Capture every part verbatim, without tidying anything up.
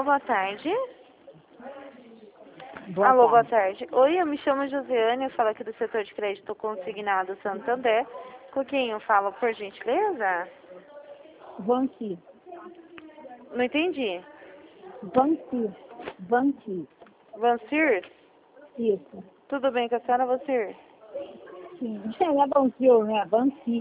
boa tarde. Boa Alô, boa tarde. tarde. Oi, eu me chamo Josiane, eu falo aqui do setor de crédito consignado Santander. Com quem eu falo, por gentileza? Vanqui. Não entendi. Vanqui. Vanqui. Vancir? Isso. Tudo bem com a senhora, Vancir? Sim. Não é Vanqui, né? Vanqui.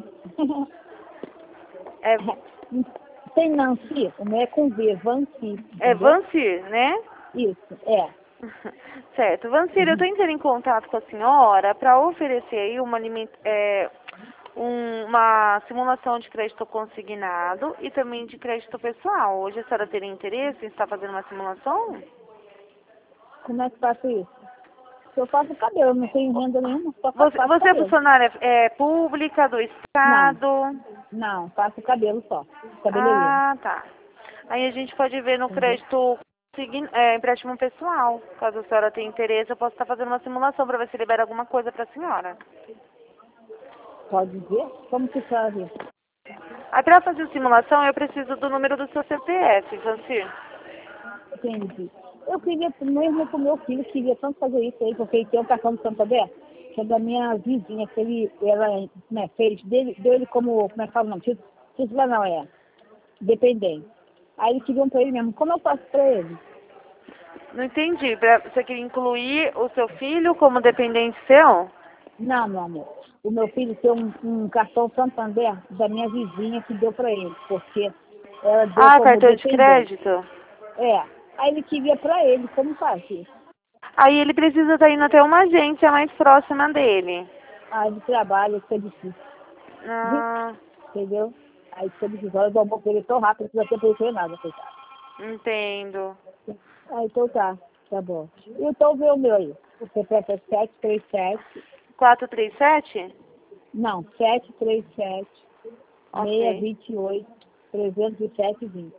É, Tem Nancy, o meu é com V, Vanqui. é Entendeu? Vancir, né? Isso, é. Certo. Vancir, eu estou entrando em contato com a senhora para oferecer aí uma, aliment- é, um- uma simulação de crédito consignado e também de crédito pessoal. Hoje a senhora teria interesse em estar fazendo uma simulação? Como é que faço isso? Eu faço cabelo, não tenho renda nenhuma, só faço, Você, faço você é cabelo. funcionária é, pública, do Não, Estado? não, faço cabelo só. Cabeleireiro. Ah, tá. Aí a gente pode ver no Entendeu? crédito consign- é, empréstimo pessoal. Caso a senhora tenha interesse, eu posso estar fazendo uma simulação para ver se libera alguma coisa para a senhora. Pode ver? Como que faz? Aí para fazer a simulação eu preciso do número do seu C P F, Vancir. Entendi. Eu queria, mesmo com meu filho, queria tanto fazer isso aí, porque ele tem um cartão do Santander, que é da minha vizinha, que ele, ela né, fez, dele, dele como, como é que fala o nome? Título título não, é dependente. Aí eles queriam para ele mesmo. Como eu faço para ele? Não entendi. Pra, você queria incluir o seu filho como dependente seu? Não, meu amor. O meu filho tem um, um cartão Santander da minha vizinha que deu para ele, porque ela deu Ah, como cartão de dependente. crédito? É. Aí ele queria para ele, como faz isso? Aí ele precisa estar indo até uma agência mais próxima dele. Ah, ele trabalha, isso é difícil. Ah, Entendeu? Aí fica difícil. Olha, eu dou ele tão rápido que não vai ter nada, coitado. entendo. Ah, então tá. Tá bom. Então vê o meu aí. O C P F é sete três sete. quatro três sete? Não, sete três sete, seis Ok. dois oito, trezentos e sete vinte.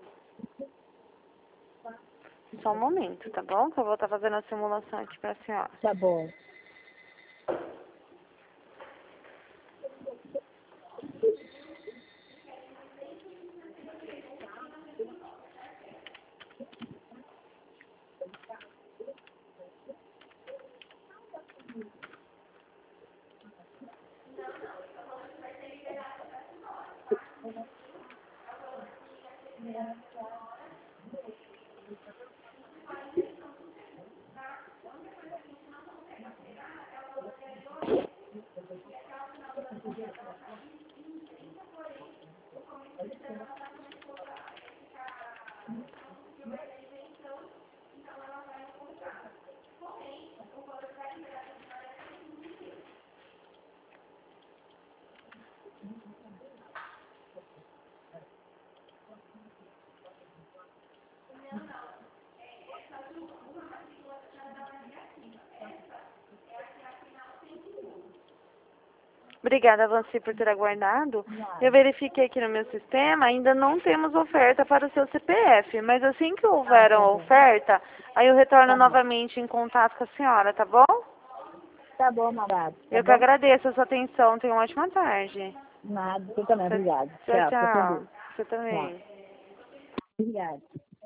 Só um momento, tá bom? Que eu vou estar fazendo a simulação aqui pra senhora. Tá bom. Obrigada, Vanci, por ter aguardado. Eu Nada. verifiquei aqui no meu sistema, ainda não temos oferta para o seu C P F, mas assim que Ah, houver tá a bom. oferta, aí eu retorno Tá bom. novamente em contato com a senhora, tá bom? Tá bom, Marado. Tá Eu que bom? agradeço a sua atenção. Tenha uma ótima tarde. Nada. Você também. Obrigado. Tchau, Tchau. Fica com tchau. Deus. Você Tchau. também. Obrigado.